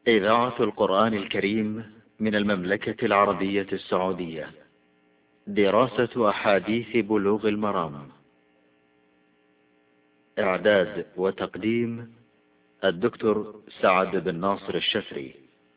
إذاعة القرآن الكريم من المملكة العربية السعودية. دراسة أحاديث بلوغ المرام. إعداد وتقديم الدكتور سعد بن ناصر الشفري.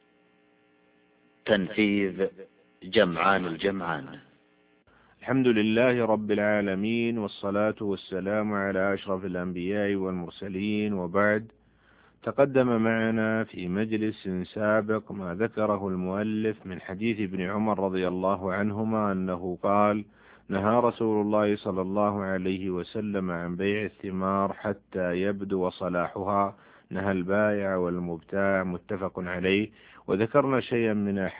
تنفيذ جمعان الجمعان. الحمد لله رب العالمين، والصلاة والسلام على أشرف الأنبياء والمرسلين، وبعد. تقدم معنا في مجلس سابق ما ذكره المؤلف من حديث ابن عمر رضي الله عنهما أنه قال: نهى رسول الله صلى الله عليه وسلم عن بيع الثمار حتى يبدو صلاحها، نهى البائع والمبتاع، متفق عليه. وذكرنا شيئا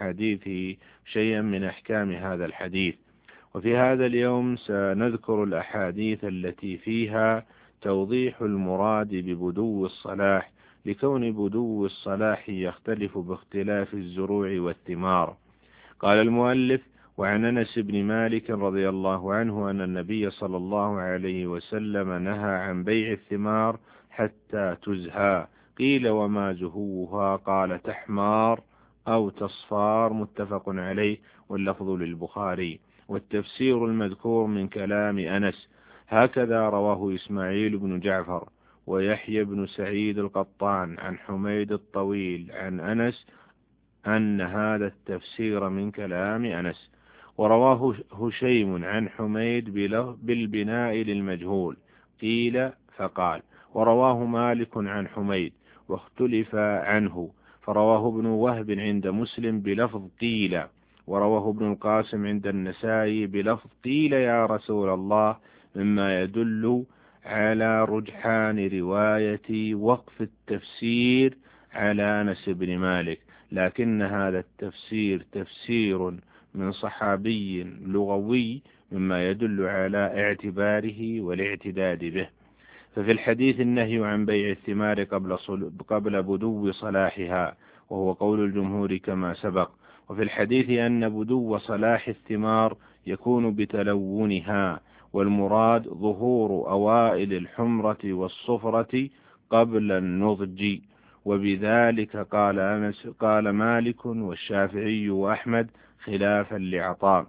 من أحكام هذا الحديث. وفي هذا اليوم سنذكر الأحاديث التي فيها توضيح المراد ببدو الصلاح، لكون بدو الصلاح يختلف باختلاف الزروع والثمار. قال المؤلف: وعن أنس بن مالك رضي الله عنه أن النبي صلى الله عليه وسلم نهى عن بيع الثمار حتى تزهى. قيل: وما زهوها؟ قال: تحمار أو تصفار، متفق عليه، واللفظ للبخاري. والتفسير المذكور من كلام أنس، هكذا رواه إسماعيل بن جعفر ويحيى بن سعيد القطان عن حميد الطويل عن أنس أن هذا التفسير من كلام أنس. ورواه هشيم عن حميد بالبناء للمجهول، قيل فقال. ورواه مالك عن حميد واختلف عنه، فرواه ابن وهب عند مسلم بلفظ قيل، ورواه ابن القاسم عند النسائي بلفظ قيل يا رسول الله، مما يدل على رجحان رواية وقف التفسير على أنس بن مالك، لكن هذا التفسير تفسير من صحابي لغوي، مما يدل على اعتباره والاعتداد به. ففي الحديث النهي عن بيع الثمار قبل بدو صلاحها، وهو قول الجمهور كما سبق. وفي الحديث أن بدو صلاح الثمار يكون بتلونها، والمراد ظهور أوائل الحمرة والصفرة قبل النضج. وبذلك قال مالك والشافعي وأحمد خلافا لعطاء.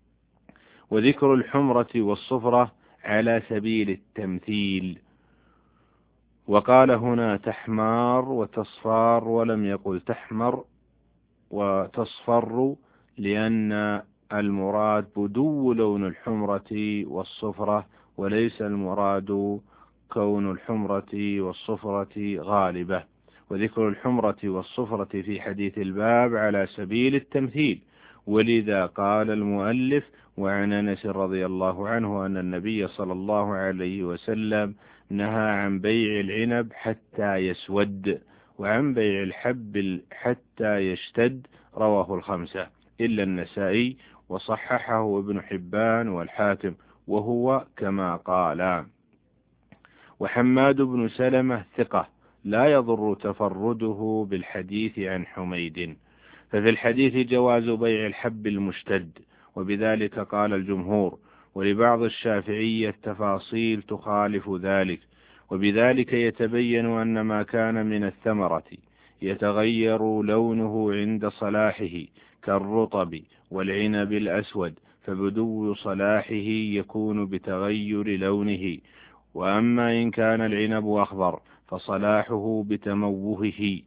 وذكر الحمرة والصفرة على سبيل التمثيل، وقال هنا تحمار وتصفار، ولم يقل تحمر وتصفر، لأن المراد بدو لون الحمرة والصفرة، وليس المراد كون الحمرة والصفرة غالبة. وذكر الحمرة والصفرة في حديث الباب على سبيل التمثيل، ولذا قال المؤلف: وعن أنس رضي الله عنه أن النبي صلى الله عليه وسلم نهى عن بيع العنب حتى يسود، وعن بيع الحب حتى يشتد، رواه الخمسة إلا النسائي، وصححه ابن حبان والحاكم، وهو كما قال. وحماد بن سلمة ثقة، لا يضر تفرده بالحديث عن حميد. ففي الحديث جواز بيع الحب المشتد، وبذلك قال الجمهور، ولبعض الشافعية تفاصيل تخالف ذلك. وبذلك يتبين أن ما كان من الثمرة يتغير لونه عند صلاحه كالرطب والعنب الأسود، فبدو صلاحه يكون بتغير لونه. وأما إن كان العنب أخضر فصلاحه بتموهه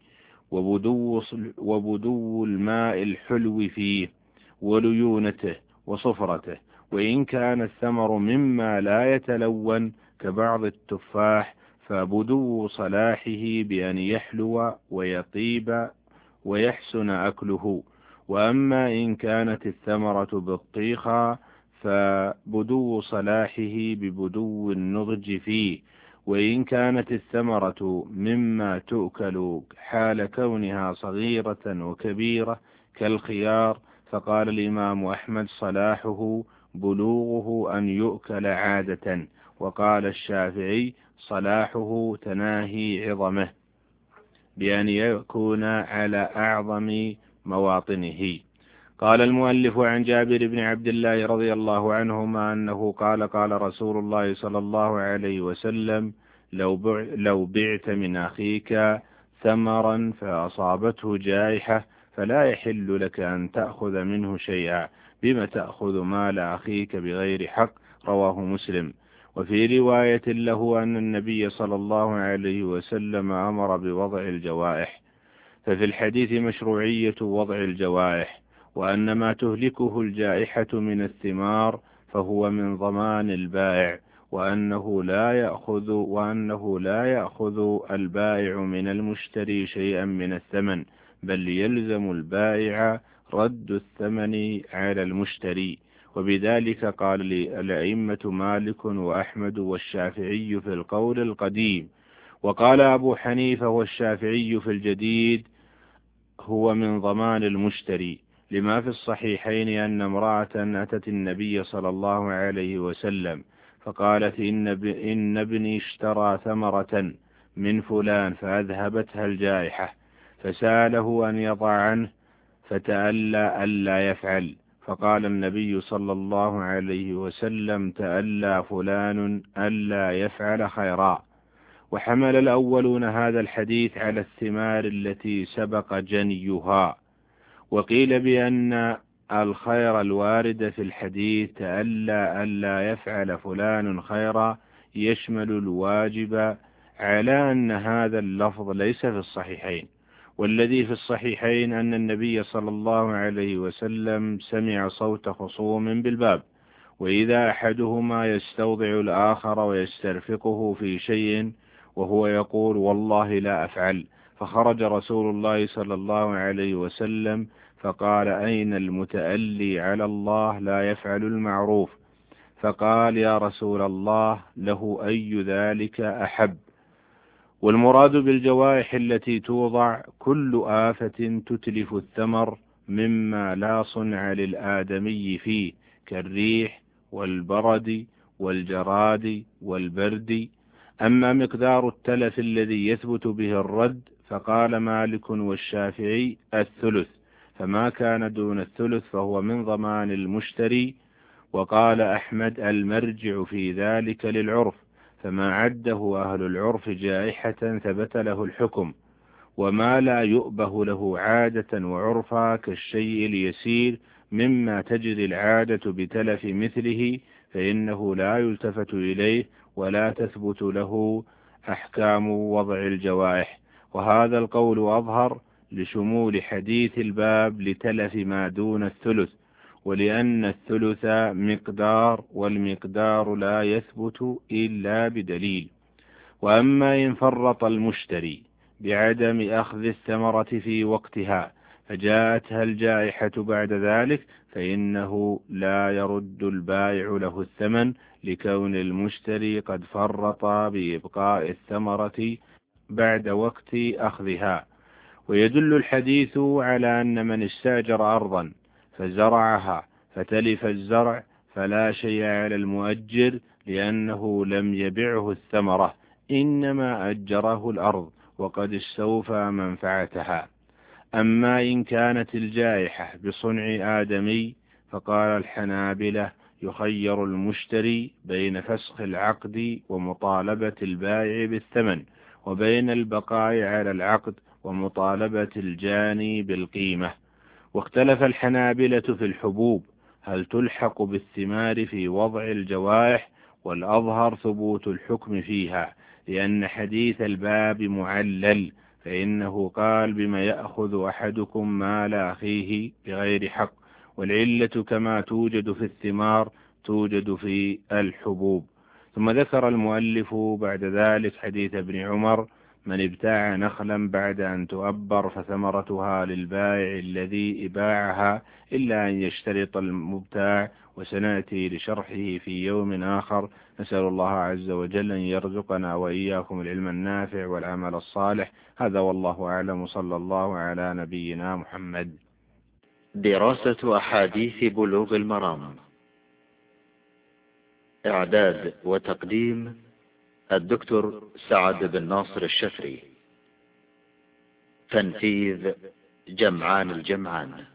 وبدو الماء الحلو فيه وليونته وصفرته. وإن كان الثمر مما لا يتلون كبعض التفاح فبدو صلاحه بأن يحلو ويطيب ويحسن أكله. وأما إن كانت الثمرة بطيخا فبدو صلاحه ببدو النضج فيه. وإن كانت الثمرة مما تؤكل حال كونها صغيرة وكبيرة كالخيار، فقال الإمام أحمد صلاحه بلوغه أن يؤكل عادة، وقال الشافعي صلاحه تناهي عظمه بأن يكون على أعظم مواطنه. قال المؤلف: عن جابر بن عبد الله رضي الله عنهما أنه قال: قال رسول الله صلى الله عليه وسلم: لو بعت من أخيك ثمرا فأصابته جائحة فلا يحل لك أن تأخذ منه شيئا، بما تأخذ مال أخيك بغير حق. رواه مسلم. وفي رواية له أن النبي صلى الله عليه وسلم أمر بوضع الجوائح. ففي الحديث مشروعية وضع الجوائح، وأن ما تهلكه الجائحة من الثمار فهو من ضمان البائع، وأنه لا يأخذ البائع من المشتري شيئا من الثمن، بل يلزم البائع رد الثمن على المشتري. وبذلك قال الأئمة مالك وأحمد والشافعي في القول القديم. وقال أبو حنيفة والشافعي في الجديد هو من ضمان المشتري، لما في الصحيحين أن امرأة أتت النبي صلى الله عليه وسلم فقالت إن ابني اشترى ثمرة من فلان فأذهبتها الجائحة، فسأله أن يضع عنه فتألى ألا يفعل، فقال النبي صلى الله عليه وسلم: تألى فلان ألا يفعل خيرا. وحمل الأولون هذا الحديث على الثمار التي سبق جنيها، وقيل بأن الخير الوارد في الحديث تألى ألا يفعل فلان خيرا يشمل الواجب، على أن هذا اللفظ ليس في الصحيحين. والذي في الصحيحين أن النبي صلى الله عليه وسلم سمع صوت خصوم بالباب، وإذا أحدهما يستوضع الآخر ويسترفقه في شيء وهو يقول: والله لا أفعل، فخرج رسول الله صلى الله عليه وسلم فقال: أين المتألي على الله لا يفعل المعروف؟ فقال: يا رسول الله، له أي ذلك أحب. والمراد بالجوائح التي توضع كل آفة تتلف الثمر مما لا صنع للآدمي فيه، كالريح والبرد والجراد والبرد. أما مقدار التلف الذي يثبت به الرد فقال مالك والشافعي الثلث، فما كان دون الثلث فهو من ضمان المشتري. وقال أحمد المرجع في ذلك للعرف، فما عده أهل العرف جائحة ثبت له الحكم، وما لا يؤبه له عادة وعرفا كالشيء اليسير مما تجري العادة بتلف مثله فإنه لا يلتفت إليه ولا تثبت له أحكام وضع الجوائح. وهذا القول أظهر لشمول حديث الباب لتلف ما دون الثلث، ولأن الثلث مقدار، والمقدار لا يثبت إلا بدليل. وأما إن فرط المشتري بعدم أخذ الثمرة في وقتها فجاءتها الجائحة بعد ذلك، فإنه لا يرد البائع له الثمن، لكون المشتري قد فرط بإبقاء الثمرة بعد وقت أخذها. ويدل الحديث على أن من استأجر أرضا فزرعها فتلف الزرع فلا شيء على المؤجر، لأنه لم يبعه الثمرة، إنما أجره الأرض وقد استوفى منفعتها. أما إن كانت الجائحة بصنع آدمي فقال الحنابلة: يخير المشتري بين فسخ العقد ومطالبة البائع بالثمن، وبين البقاء على العقد ومطالبة الجاني بالقيمة. واختلف الحنابلة في الحبوب هل تلحق بالثمار في وضع الجوائح، والأظهر ثبوت الحكم فيها، لأن حديث الباب معلل، فإنه قال: بما يأخذ أحدكم مال أخيه بغير حق. والعلة كما توجد في الثمار توجد في الحبوب. ثم ذكر المؤلف بعد ذلك حديث ابن عمر: من ابتاع نخلا بعد أن تؤبر فثمرتها للبائع الذي إباعها إلا أن يشترط المبتاع، وسنأتي لشرحه في يوم آخر. نسأل الله عز وجل أن يرزقنا وإياكم العلم النافع والعمل الصالح. هذا والله أعلم، صلى الله على نبينا محمد. دراسة أحاديث بلوغ المرام. إعداد وتقديم الدكتور سعد بن ناصر الشفري. تنفيذ جمعان الجمعان.